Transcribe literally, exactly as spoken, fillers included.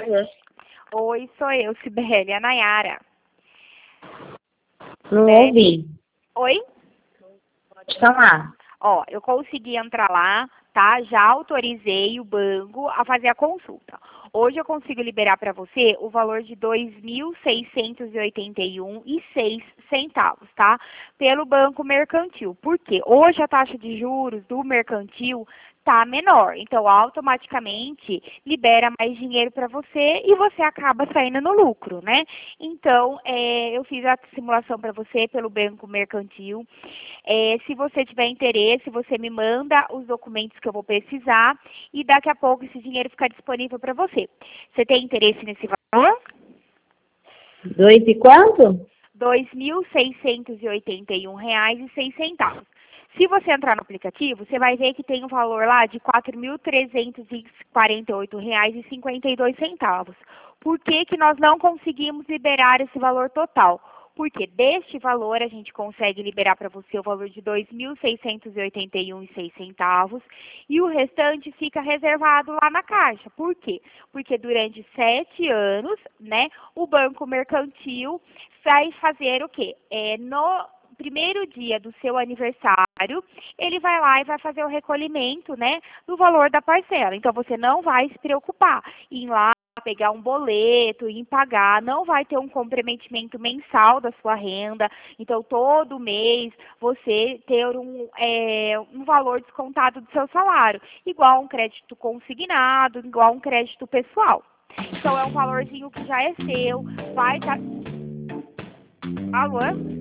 favor. Oi, sou eu, Sibeli, a Nayara. Não Né? ouvi. Oi? Pode falar. Ó, eu consegui entrar lá, tá? Já autorizei o banco a fazer a consulta. Hoje eu consigo liberar para você o valor de dois mil seiscentos e oitenta e um reais e seis centavos, tá? Pelo Banco Mercantil. Por quê? Hoje a taxa de juros do Mercantil tá menor, então automaticamente libera mais dinheiro para você e você acaba saindo no lucro, né? Então, é, eu fiz a simulação para você pelo Banco Mercantil. É, se você tiver interesse, você me manda os documentos que eu vou precisar e daqui a pouco esse dinheiro fica disponível para você. Você tem interesse nesse valor? Dois e quanto? dois mil seiscentos e oitenta e um reais e seis centavos. Se você entrar no aplicativo, você vai ver que tem um valor lá de quatro mil trezentos e quarenta e oito reais e cinquenta e dois centavos. Por que que nós não conseguimos liberar esse valor total? Porque deste valor a gente consegue liberar para você o valor de dois mil seiscentos e oitenta e um reais e seis centavos e o restante fica reservado lá na Caixa. Por quê? Porque durante sete anos, né, o Banco Mercantil vai fazer o quê? É, no primeiro dia do seu aniversário, ele vai lá e vai fazer o recolhimento, né, do valor da parcela. Então, você não vai se preocupar em ir lá pegar um boleto, em pagar, não vai ter um comprometimento mensal da sua renda. Então, todo mês, você ter um, é, um valor descontado do seu salário, igual um crédito consignado, igual um crédito pessoal. Então, é um valorzinho que já é seu, vai estar... Tá... Alô?